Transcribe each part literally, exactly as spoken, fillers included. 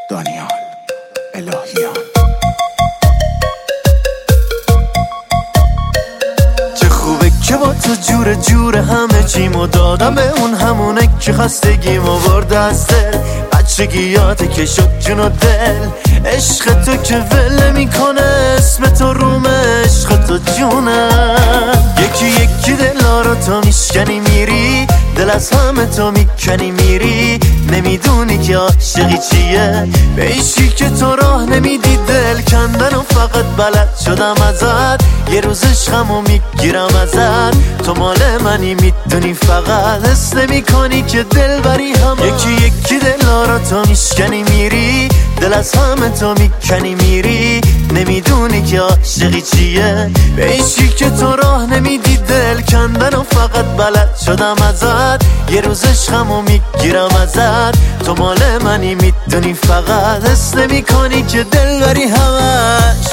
دانیال الهیان. چه خوبه که با تو جور جور همه چیمو دادم به اون همونه که خستگیمو برده از دل، بچگیاته که شد جون و دل. عشق تو که ول میکنه اسم تو روم عشق تو جونم. یکی یکی دلا رو تو میشکنی میری، دل از همه تو میکنی میری. نمیدونی که عاشقی چیه، به عشقی که تو راه نمیدی دل کندن و فقط بلد شدم ازت. یه روز عشقمو میگیرم ازت، تو مال منی میدونی فقط حس نمیکنی که دل بری همه. یکی یکی دلا رو تو میشکنی میری، دل از همه تو میکنی میری. نمیدونی که عاشقی چیه، به عشقی که تو راه نمیدی دل کندن و فقط بلد شدم ازت. یه روز عشقمو میگیرم ازت، تو مال منی میدونی فقط حس نمیکنی که دل بری همش.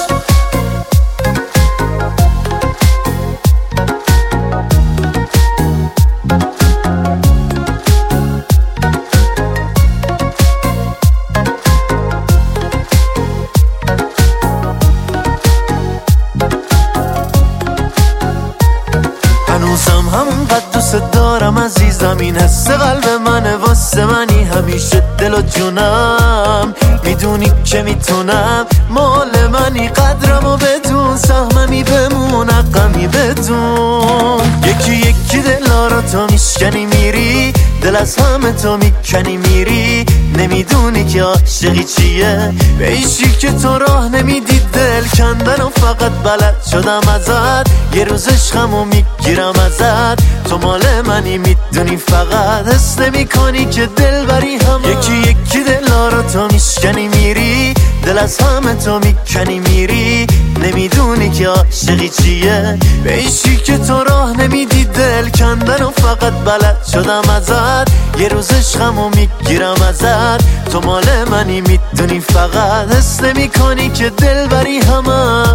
هنوزم همونقدر دوست دارم عزیزم، این حس قلب منه واسه منی همیشه دل و جونم. میدونی که میتونم مال منی، قدرم و بدون سهممی بمون حقمی بدون. یکی یکی دلا رو تو میشکنی میری، دل از همه تو میکنی میری. نمیدونی که عاشقی چیه، به عشقی که تو راه نمیدی دل کندن و فقط بلد شدم ازت. یه روز عشقمو میگیرم ازت، تو مال منی میدونی فقط حس نمیکنی که دل بری همه. یکی یکی دلا رو تو میشکنی میری، دل از همه تو میکنی میری. نمیدونی که عاشقی چیه، به عشقی که تو راه نمیدی دل کندن و فقط بلد شدم ازت. یه روز عشقمو میگیرم ازت، تو مال منی میدونی فقط حس نمیکنی که دل بری همه.